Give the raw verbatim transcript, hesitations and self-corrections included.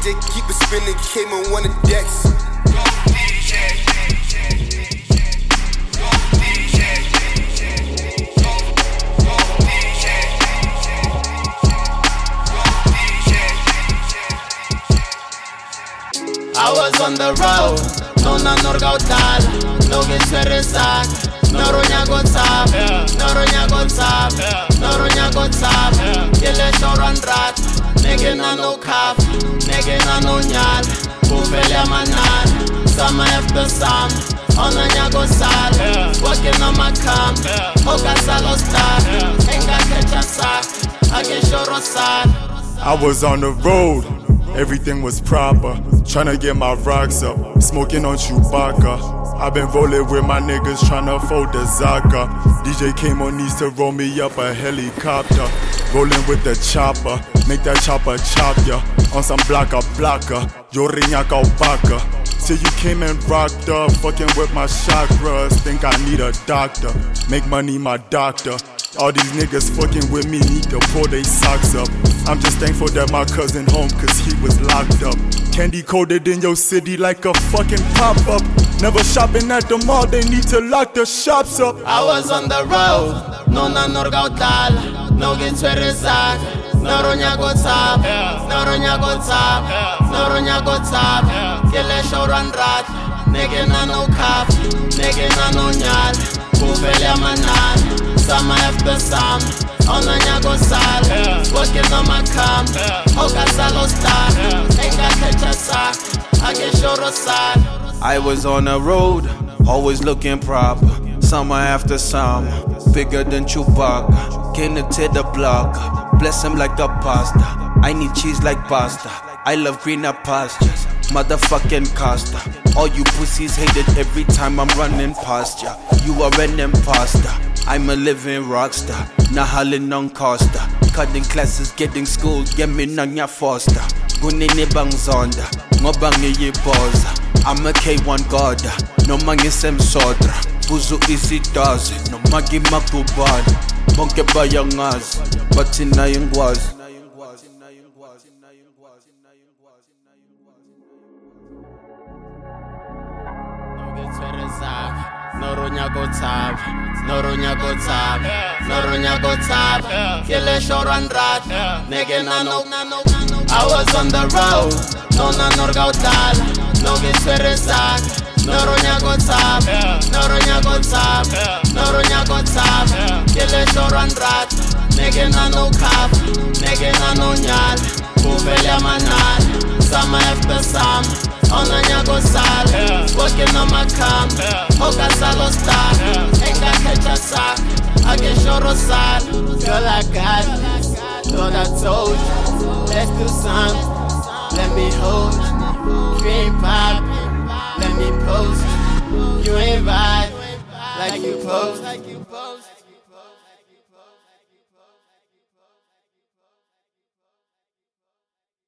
J keep it spinning, came on one of decks. I was on the road, no na norgautal, no get serisak, no ronya go tap, no ronya go tap, no ronya go tap, kele shoran rat, nege na no cap, nege na no nyal, kufele manan, sama after sam, onanya go sal, working on my camp, oka salo star, enga kecha sak, ake shoro sal. I was on the road. Everything was proper, tryna get my rocks up, smoking on Chewbacca. I've been rolling with my niggas tryna fold the Zaka. D J came on these to roll me up a helicopter. Rolling with the chopper, make that chopper chop ya. On some blocker blocker, yo riñaca opaca. Till you came and rocked up, fucking with my chakras. Think I need a doctor, make money my doctor. All these niggas fucking with me need to pull they socks up. I'm just thankful that my cousin home cause he was locked up. Candy coated in your city like a fucking pop-up. Never shopping at the mall, they need to lock the shops up. I was on the road, no na norgautal, no get serisak, no ronya go tap, no ronya go tap, no ronya go tap, kele shoran rat, nege na no cap, nege na no nyal, kufele manan. Sama after Sam, onanya go sal, working on my camp, oka salo star, enga kecha sak, ake shoro sal. I was on the road, always looking proper. Summer after summer, bigger than Chewbacca. Came to tear the block, bless him like a pasta. I need cheese like pasta. I love greener pastures, motherfucking Costa. All you pussies hate it every time I'm running past ya. You are an imposter, I'm a living rockstar. Nahalin on Costa, cutting classes, getting school, get me nanya foster. Gunini bang zonda, ngobangi ye boza. I'm a K one god, no mangi sem sodra. Buzu easy does it, no magi makubad. Bonke bayangaz, but in was. No ronya go tap, no ronya go tap, no ronya go tap, kele shoran rat, nege na no. I was on the road, no na norgautal, no get serisak, no ronya go tap, no ronya go tap, no ronya go tap, kele shoran rat, nege na no cap, nege na no nyal, kufele manan, sama after sam. Onanya go sal, working on my camp, oka salo star, enga kecha sak, ake shoro sal. Girl I got this, Lord I told you, let's do something, let me hold you. You ain't pop, let me post you. You ain't vibe, like you post.